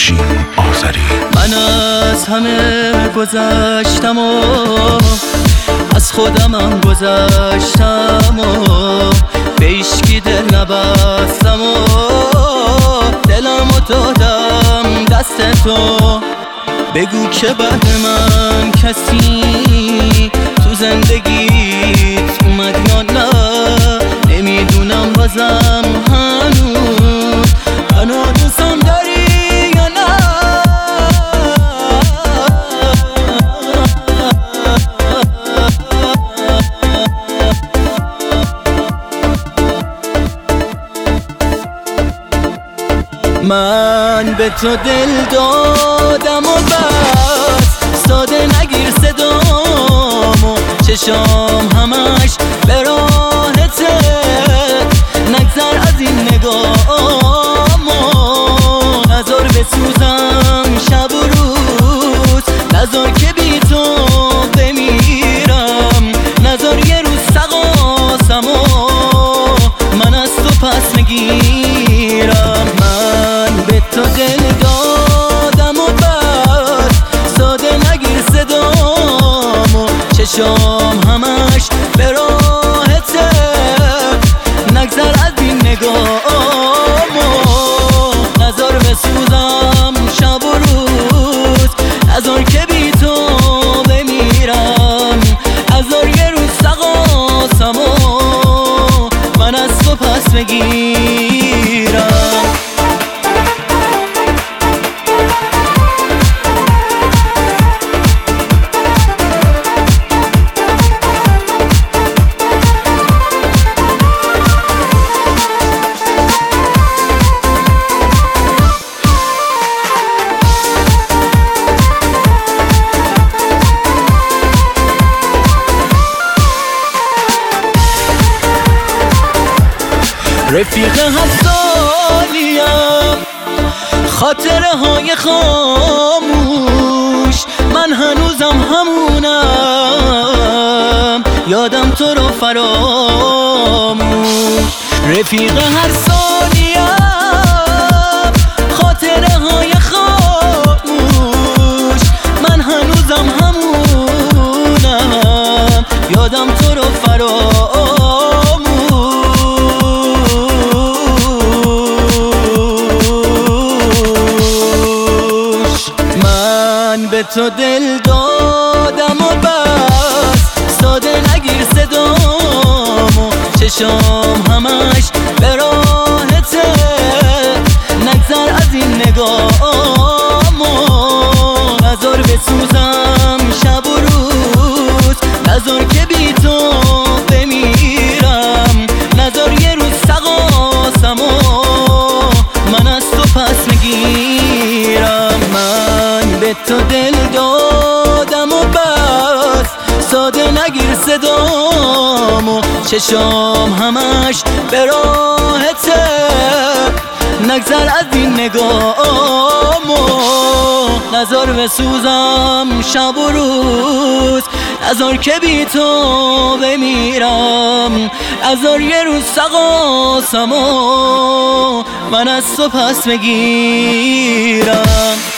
افشین آذری. من از همه گذشتم و از خودمم گذشتم و به هیچکی دل نبستم و دلمو دادم دست تو. بگو که بعد من کسی تو زندگیت اومد یا نه، نمیدونم بازم هنوز دوستم داری یا نه. من به تو دل دادم و بس ساده نگیر صدامو، چشام همش به راهته، نگذر از این نگاهامو. نذار بسوزم شب و روز، نذار که بی تو بمیرم، نذار یه روز سقاسمو من از تو پس نگیرم. من به تو دل دادم و بس ساده نگیر صدامو، چشام همش به راهته، نگذر از این نگاهامو. نذار بسوزم شب و روز، نذار که بی تو بمیرم، نذار یه روز سقاسمو من از تو پس بگیرم. رفیق هر سالیم، خاطره های خاموش، من هنوزم همونم، یادم تو رو فراموش. رفیق هر سالیم، خاطره های خاموش، من هنوزم همونم، یادم تو رو فراموش. به تو دل دادم و بس ساده نگیر صدامو، چشام همش به راهته، نگذر از این نگاهامو. نذار بسوزم شب و روز، نذار که بی تو بمیرم، نذار یه روز سقاسمو من از تو پس نگیرم. من به تو دل دادم و بس ساده نگیر صدامو، چشام همش به راهته، نگذر از این نگاهامو. نذار بسوزم شب و روز، نذار که بی تو بمیرم، نذار یه روز سقاسمو من از تو پس بگیرم.